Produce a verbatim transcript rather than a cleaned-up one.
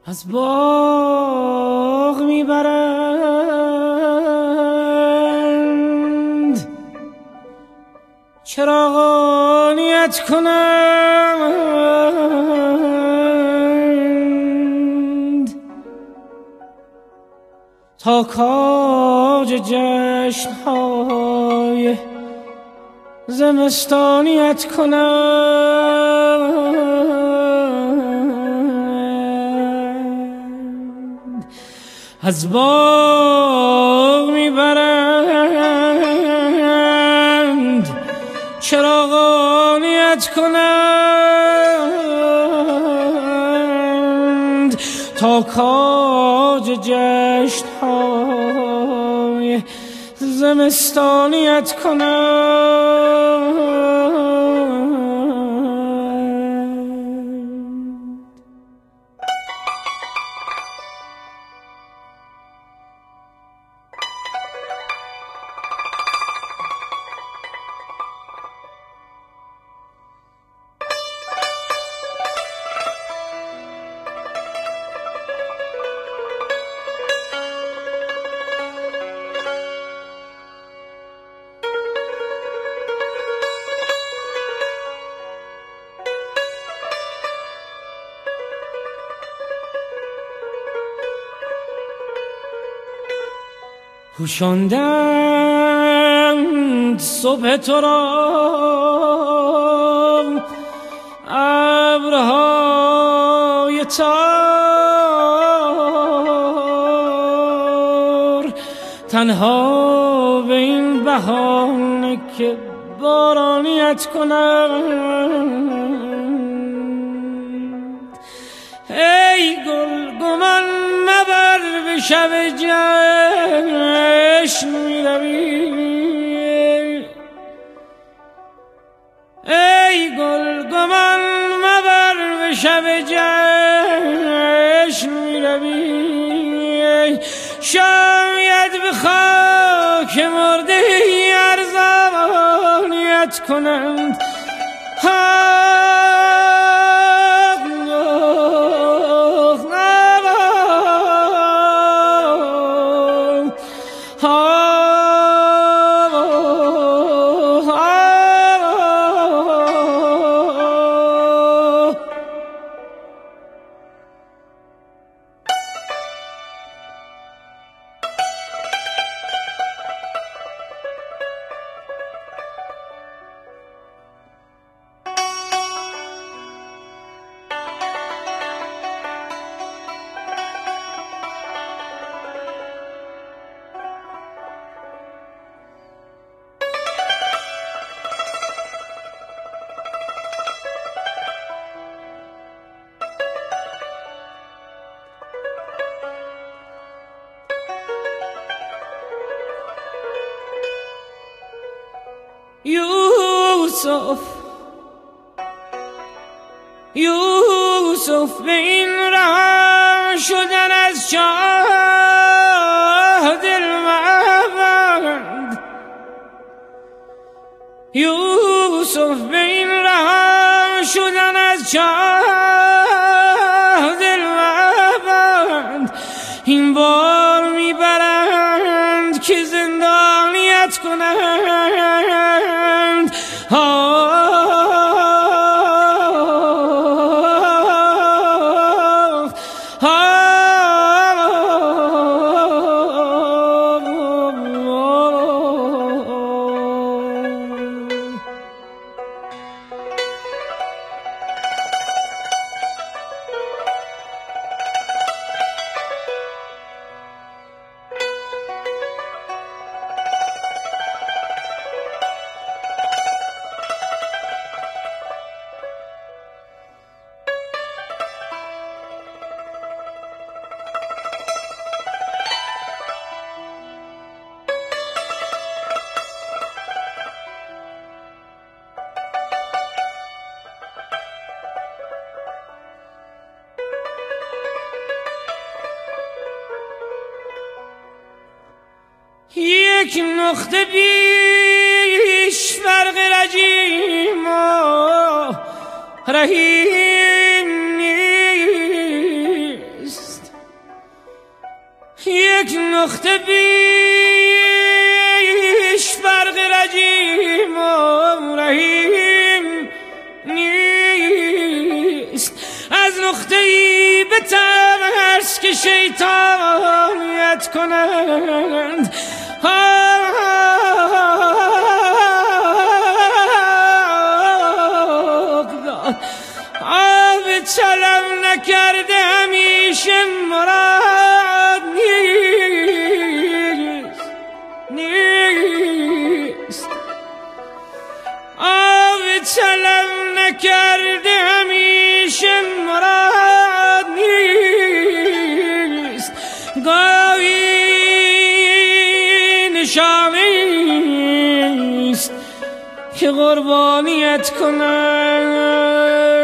از باغ میبرند چراغانیت کنند تا کاج جشن‌های زمستانیت کنند از باغ میبرند چراغانیت کنند تا کاج جشن‌های زمستانیت کنند پوشاندند صبح تو را ابرهای تار تنها به این بهانه که بارانیت کنند ای گل گمان مبر به شب جشن میروی ای گل گمان مبر به شب جشن میروی شاید به خاک مرده ارزانیت کنند یوسف یوسف به این رها شدن از چاه دل مبند یوسف به این رها شدن از چاه دل مبند این بار میبرند که زندانیت کنند یک نقطه بیش فرق رجیم و رحیم نیست یک نقطه بیش فرق رجیم و رحیم نیست. از نقطه ای به ترس که شیطانیت کنند آب طلب نکرده همیشه مراد نیست نیست آب طلب نکرده همیشه مراد نیست. گاهی نشانه است که قربانیت کنم.